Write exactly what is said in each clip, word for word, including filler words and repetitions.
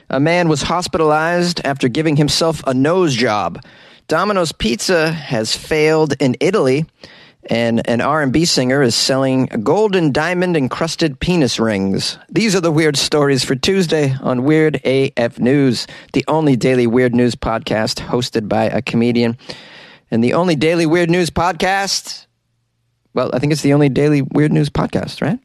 A man was hospitalized after giving himself a nose job. Domino's Pizza has failed in Italy, and an R and B singer is selling golden diamond-encrusted penis rings. These are the weird stories for Tuesday on Weird A F News, the only daily weird news podcast hosted by a comedian, and the only daily weird news podcast. Well, I think it's the only daily weird news podcast, right?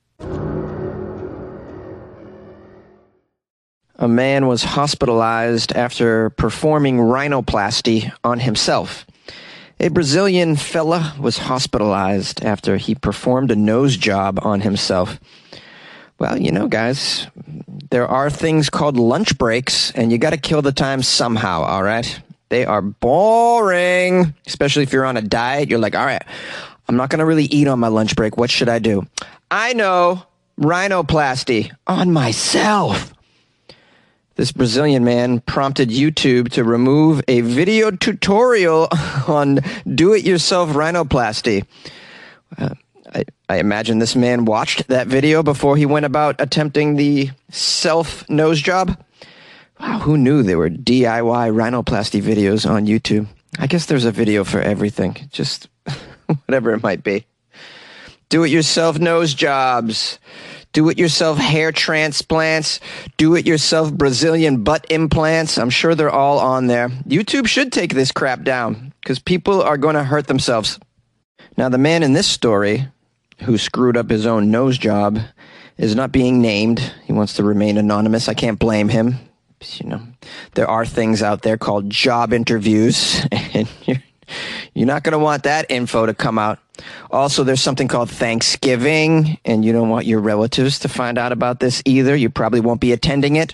A man was hospitalized after performing rhinoplasty on himself. A Brazilian fella was hospitalized after he performed a nose job on himself. Well, you know, guys, there are things called lunch breaks, and you got to kill the time somehow, all right? They are boring, especially if you're on a diet. You're like, all right, I'm not going to really eat on my lunch break. What should I do? I know, rhinoplasty on myself. This Brazilian man prompted YouTube to remove a video tutorial on do-it-yourself rhinoplasty. Uh, I, I imagine this man watched that video before he went about attempting the self nose job. Wow, who knew there were D I Y rhinoplasty videos on YouTube? I guess there's a video for everything, just whatever it might be. Do-it-yourself nose jobs. Do-it-yourself hair transplants, do-it-yourself Brazilian butt implants. I'm sure they're all on there. YouTube should take this crap down because people are going to hurt themselves. Now, the man in this story who screwed up his own nose job is not being named. He wants to remain anonymous. I can't blame him. You know, there are things out there called job interviews, and you're, you're not going to want that info to come out. Also, there's something called Thanksgiving, and you don't want your relatives to find out about this either. You probably won't be attending it.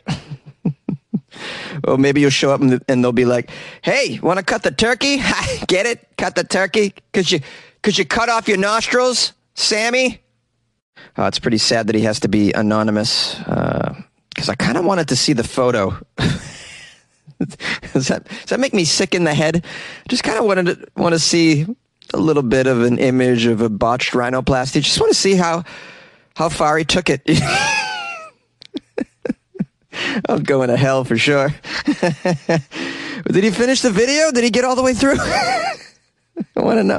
Or maybe you'll show up and, and they'll be like, hey, want to cut the turkey? Get it? Cut the turkey? Could you, could you cut off your nostrils, Sammy? Oh, it's pretty sad that he has to be anonymous, because uh, I kind of wanted to see the photo. does, that, does that make me sick in the head? I just kind of wanted to want to see a little bit of an image of a botched rhinoplasty. Just want to see how how far he took it. I'm going to hell for sure. Did he finish the video? Did he get all the way through? I want to know.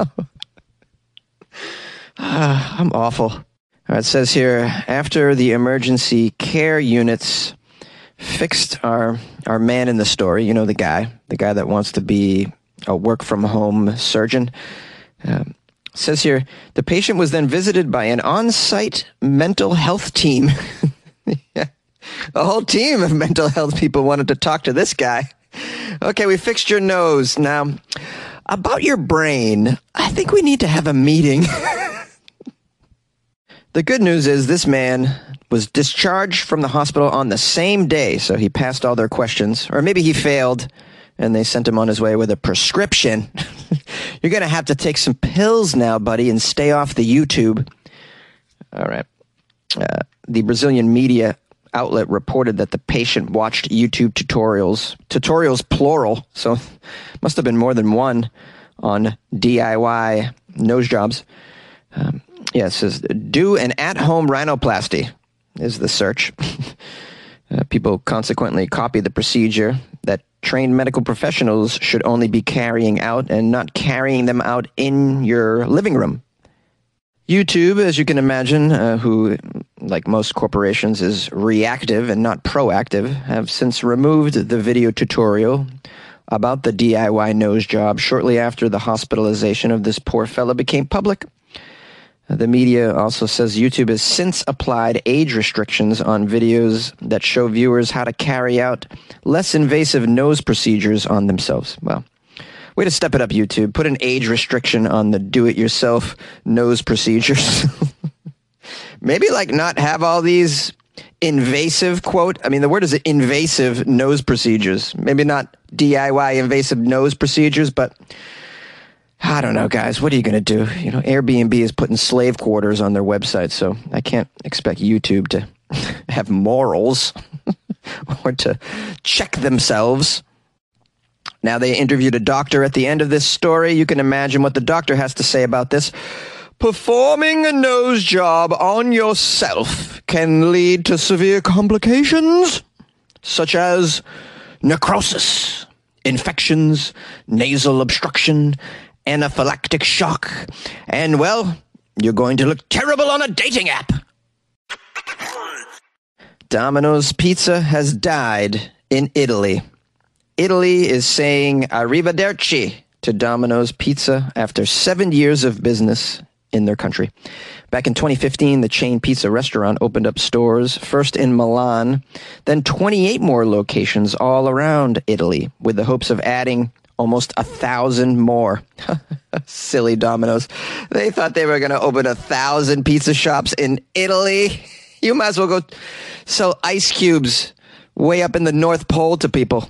Ah, I'm awful. All right, it says here, after the emergency care units fixed our our man in the story, you know, the guy, the guy that wants to be a work-from-home surgeon. Um, says here, the patient was then visited by an on-site mental health team. Yeah. A whole team of mental health people wanted to talk to this guy. Okay, we fixed your nose. Now, about your brain, I think we need to have a meeting. The good news is this man was discharged from the hospital on the same day, so he passed all their questions. Or maybe he failed, and they sent him on his way with a prescription. You're going to have to take some pills now, buddy, and stay off the YouTube. All right. Uh, the Brazilian media outlet reported that the patient watched YouTube tutorials, tutorials plural, so must have been more than one, on D I Y nose jobs. Um, yeah, it says, do an at-home rhinoplasty is the search. uh, people consequently copy the procedure that trained medical professionals should only be carrying out and not carrying them out in your living room. YouTube, as you can imagine, uh, who, like most corporations, is reactive and not proactive, have since removed the video tutorial about the D I Y nose job shortly after the hospitalization of this poor fella became public. The media also says YouTube has since applied age restrictions on videos that show viewers how to carry out less invasive nose procedures on themselves. Well, way to step it up, YouTube. Put an age restriction on the do-it-yourself nose procedures. Maybe, like, not have all these invasive, quote, I mean, the word is invasive nose procedures. Maybe not D I Y invasive nose procedures, but I don't know, guys. What are you going to do? You know, Airbnb is putting slave quarters on their website, so I can't expect YouTube to have morals or to check themselves. Now, they interviewed a doctor at the end of this story. You can imagine what the doctor has to say about this. Performing a nose job on yourself can lead to severe complications. such as necrosis, infections, nasal obstruction, anaphylactic shock, and, well, you're going to look terrible on a dating app. Domino's Pizza has died in Italy. Italy is saying arrivederci to Domino's Pizza after seven years of business in their country. Back in twenty fifteen, the chain pizza restaurant opened up stores, first in Milan, then twenty-eight more locations all around Italy, with the hopes of adding almost a thousand more. Silly Domino's. They thought they were going to open a thousand pizza shops in Italy. You might as well go sell ice cubes way up in the North Pole to people.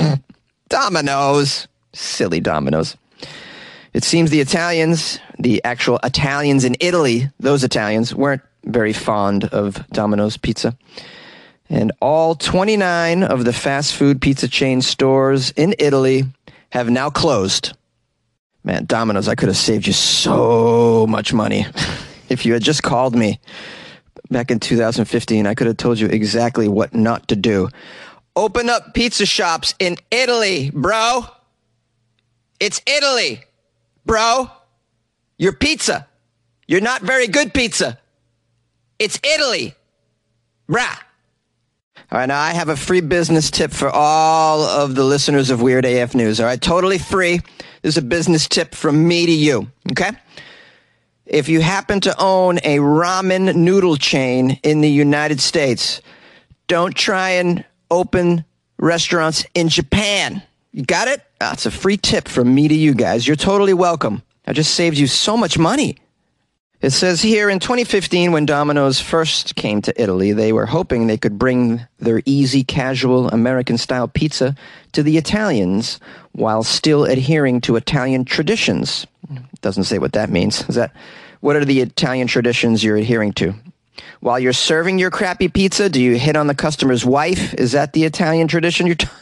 Domino's. Silly Domino's. It seems the Italians, the actual Italians in Italy, those Italians, weren't very fond of Domino's Pizza. And all twenty-nine of the fast food pizza chain stores in Italy have now closed. Man, Domino's, I could have saved you so much money. If you had just called me back in two thousand fifteen, I could have told you exactly what not to do. Open up pizza shops in Italy, bro. It's Italy. Bro, your pizza. You're not very good pizza. It's Italy. Brah. All right, now I have a free business tip for all of the listeners of Weird A F News. All right, totally free. This is a business tip from me to you, okay? If you happen to own a ramen noodle chain in the United States, don't try and open restaurants in Japan. You got it? That's a free tip from me to you guys. You're totally welcome. I just saved you so much money. It says here, in twenty fifteen, when Domino's first came to Italy, they were hoping they could bring their easy, casual, American-style pizza to the Italians while still adhering to Italian traditions. Doesn't say what that means. Is that, what are the Italian traditions you're adhering to? While you're serving your crappy pizza, do you hit on the customer's wife? Is that the Italian tradition you're talking?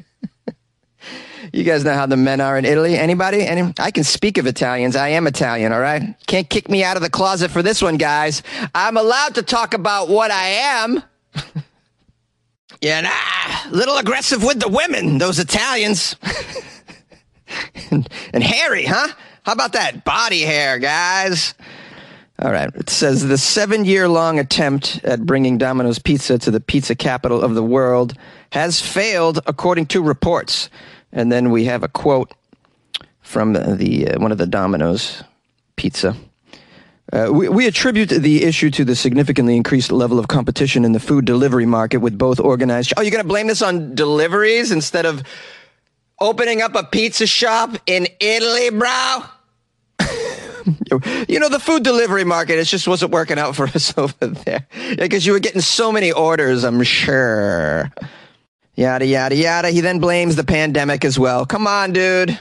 You guys know how the men are in Italy. Anybody? Any? I can speak of Italians. I am Italian, all right? Can't kick me out of the closet for this one, guys. I'm allowed to talk about what I am. Yeah, nah, little aggressive with the women, those Italians. and, and hairy, huh? How about that body hair, guys? All right. It says the seven-year-long attempt at bringing Domino's Pizza to the pizza capital of the world has failed, according to reports. And then we have a quote from the, the uh, one of the Domino's Pizza. Uh, we, we attribute the issue to the significantly increased level of competition in the food delivery market with both organized... Oh, you're going to blame this on deliveries instead of opening up a pizza shop in Italy, bro? You know, the food delivery market, it just wasn't working out for us over there. Because yeah, you were getting so many orders, I'm sure. Yada, yada, yada. He then blames the pandemic as well. Come on, dude.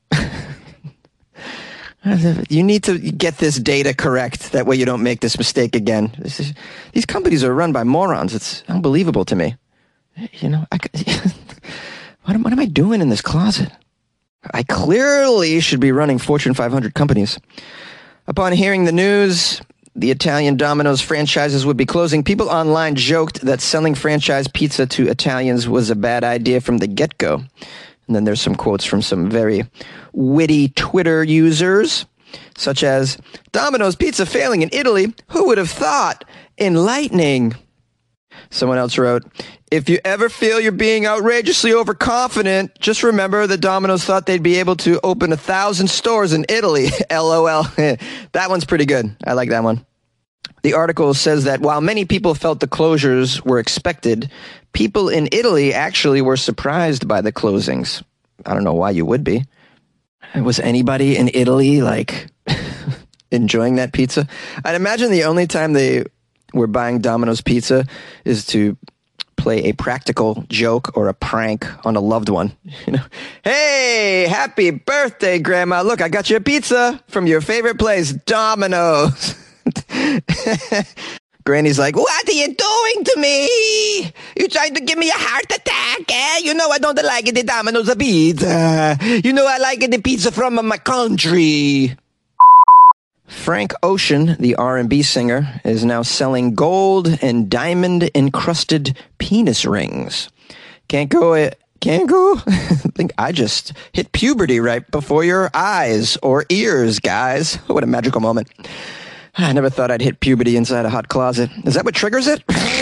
You need to get this data correct. That way you don't make this mistake again. This is, these companies are run by morons. It's unbelievable to me. You know, I, what, am, what am I doing in this closet? I clearly should be running Fortune five hundred companies. Upon hearing the news, the Italian Domino's franchises would be closing. People online joked that selling franchise pizza to Italians was a bad idea from the get-go. And then there's some quotes from some very witty Twitter users, such as, Domino's Pizza failing in Italy, who would have thought? Enlightening. Someone else wrote, if you ever feel you're being outrageously overconfident, just remember that Domino's thought they'd be able to open a thousand stores in Italy. LOL. That one's pretty good. I like that one. The article says that while many people felt the closures were expected, people in Italy actually were surprised by the closings. I don't know why you would be. Was anybody in Italy, like, enjoying that pizza? I'd imagine the only time they were buying Domino's Pizza is to play a practical joke or a prank on a loved one. You know, hey, happy birthday, Grandma. Look, I got you a pizza from your favorite place, Domino's. Granny's like, what are you doing to me? You trying to give me a heart attack, eh? You know I don't like the Domino's pizza. You know I like the pizza from my country. Frank Ocean, the R and B singer, is now selling gold and diamond-encrusted penis rings. Can't go it. Can't go. I think I just hit puberty right before your eyes or ears, guys. What a magical moment. I never thought I'd hit puberty inside a hot closet. Is that what triggers it?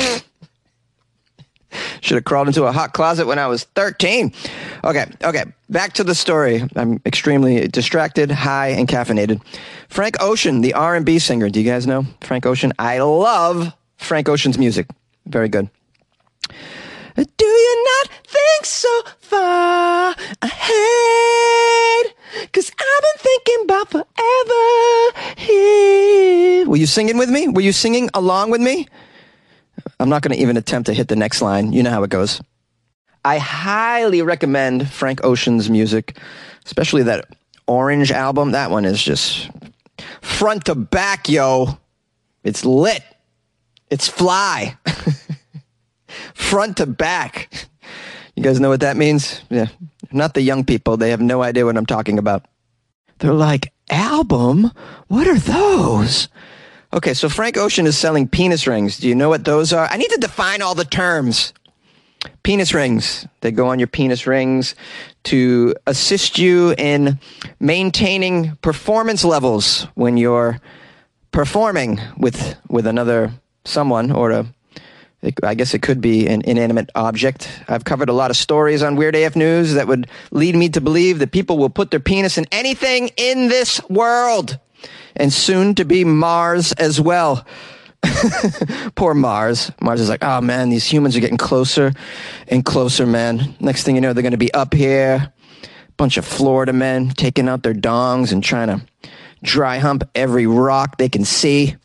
Should have crawled into a hot closet when I was thirteen. Okay, okay. Back to the story. I'm extremely distracted, high, and caffeinated. Frank Ocean, the R and B singer. Do you guys know Frank Ocean? I love Frank Ocean's music. Very good. Do you not think so far ahead? 'Cause I've been thinking about forever here. Were you singing with me? Were you singing along with me? I'm not going to even attempt to hit the next line. You know how it goes. I highly recommend Frank Ocean's music, especially that Orange album. That one is just front to back, yo. It's lit. It's fly. Front to back. You guys know what that means? Yeah. Not the young people. They have no idea what I'm talking about. They're like, album? What are those? Okay, so Frank Ocean is selling penis rings. Do you know what those are? I need to define all the terms. Penis rings. They go on your penis rings to assist you in maintaining performance levels when you're performing with with another someone or a I guess it could be an inanimate object. I've covered a lot of stories on Weird A F News that would lead me to believe that people will put their penis in anything in this world. And soon to be Mars as well. Poor Mars. Mars is like, oh man, these humans are getting closer and closer, man. Next thing you know, they're going to be up here. Bunch of Florida men taking out their dongs and trying to dry hump every rock they can see.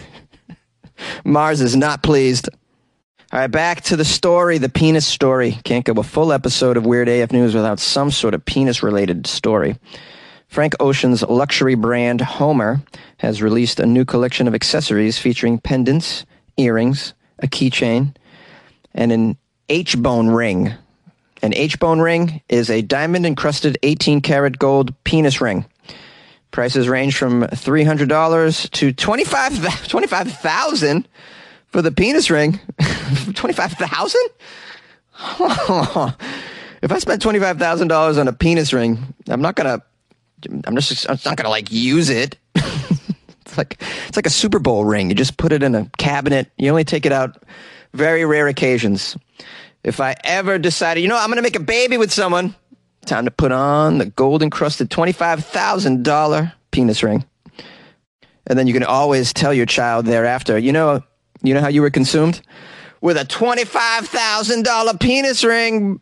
Mars is not pleased. All right, back to the story, the penis story. Can't go a full episode of Weird A F News without some sort of penis-related story. Frank Ocean's luxury brand, Homer, has released a new collection of accessories featuring pendants, earrings, a keychain, and an H-bone ring. An H-bone ring is a diamond-encrusted eighteen karat gold penis ring. Prices range from three hundred dollars to twenty-five thousand dollars for the penis ring. twenty-five thousand dollars? If I spent twenty-five thousand dollars on a penis ring, I'm not going to I'm just I'm not going to like use it. It's like it's like a Super Bowl ring. You just put it in a cabinet. You only take it out very rare occasions. If I ever decided, you know, I'm going to make a baby with someone, time to put on the gold encrusted twenty-five thousand dollars penis ring. And then you can always tell your child thereafter, you know, you know how you were consumed? With a twenty-five thousand dollars penis ring.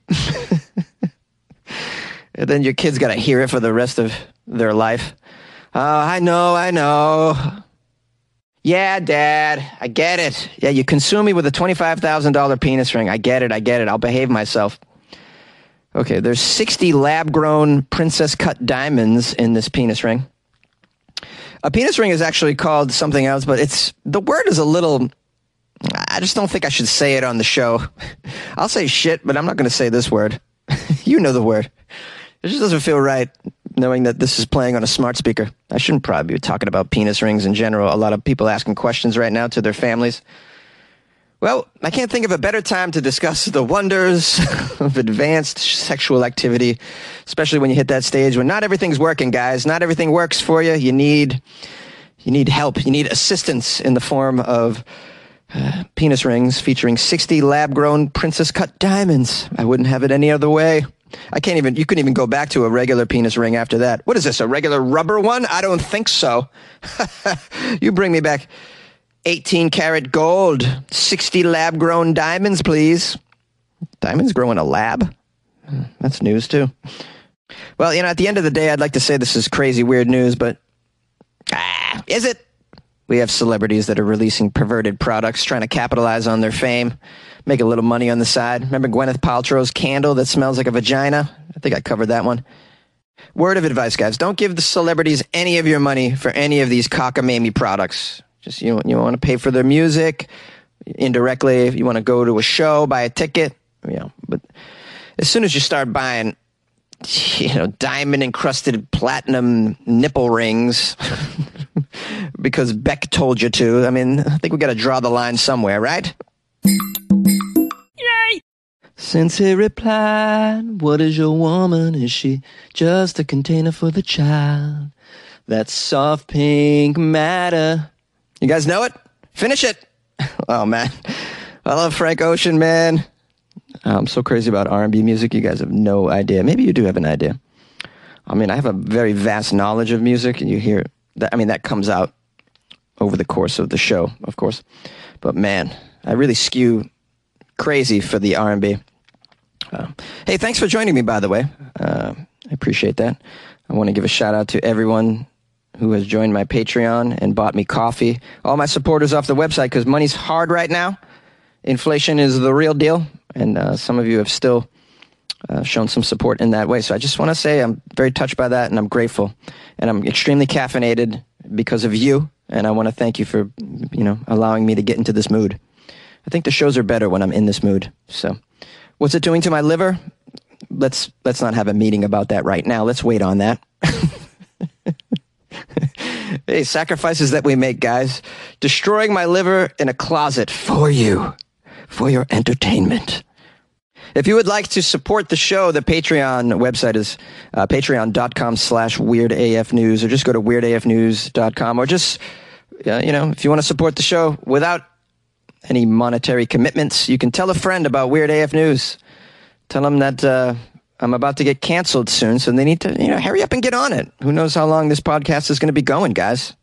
And then your kid's got to hear it for the rest of their life. Oh, I know, I know. Yeah, Dad, I get it. Yeah, you consume me with a twenty-five thousand dollars penis ring. I get it, I get it. I'll behave myself. Okay, there's sixty lab-grown princess-cut diamonds in this penis ring. A penis ring is actually called something else, but it's the word is a little... I just don't think I should say it on the show. I'll say shit, but I'm not going to say this word. You know the word. It just doesn't feel right knowing that this is playing on a smart speaker. I shouldn't probably be talking about penis rings in general. A lot of people asking questions right now to their families. Well, I can't think of a better time to discuss the wonders of advanced sexual activity, especially when you hit that stage when not everything's working, guys. Not everything works for you. You need, you need help. You need assistance in the form of uh, penis rings featuring sixty lab-grown princess-cut diamonds. I wouldn't have it any other way. I can't even, you couldn't even go back to a regular penis ring after that. What is this, a regular rubber one? I don't think so. You bring me back eighteen karat gold, sixty lab-grown diamonds, please. Diamonds grow in a lab? That's news, too. Well, you know, at the end of the day, I'd like to say this is crazy, weird news, but ah, is it? We have celebrities that are releasing perverted products, trying to capitalize on their fame, make a little money on the side. Remember Gwyneth Paltrow's candle that smells like a vagina? I think I covered that one. Word of advice, guys. Don't give the celebrities any of your money for any of these cockamamie products. Just, you know, you want to pay for their music indirectly. If you want to go to a show, buy a ticket, you know, but as soon as you start buying, you know, diamond encrusted platinum nipple rings because Beck told you to, I mean, I think we got to draw the line somewhere, right? Yay! Since he replied, what is your woman? Is she just a container for the child? That soft pink matter. You guys know it? Finish it. Oh, man. I love Frank Ocean, man. I'm so crazy about R and B music. You guys have no idea. Maybe you do have an idea. I mean, I have a very vast knowledge of music, and you hear that. I mean, that comes out over the course of the show, of course. But, man, I really skew crazy for the R and B. Uh, hey, thanks for joining me, by the way. Uh, I appreciate that. I want to give a shout out to everyone who has joined my Patreon and bought me coffee. All my supporters off the website, because money's hard right now. Inflation is the real deal, and uh, some of you have still uh, shown some support in that way. So I just want to say I'm very touched by that, and I'm grateful. And I'm extremely caffeinated because of you, and I want to thank you for, you know, allowing me to get into this mood. I think the shows are better when I'm in this mood. So what's it doing to my liver? Let's let's not have a meeting about that right now. Let's wait on that. Hey, sacrifices that we make, guys. Destroying my liver in a closet for you, for your entertainment. If you would like to support the show, the Patreon website is uh, patreon.com slash weirdafnews, or just go to weirdafnews dot com, or just, uh, you know, if you want to support the show without any monetary commitments, you can tell a friend about Weird A F News. Tell them that uh, I'm about to get canceled soon, so they need to, you know, hurry up and get on it. Who knows how long this podcast is going to be going, guys?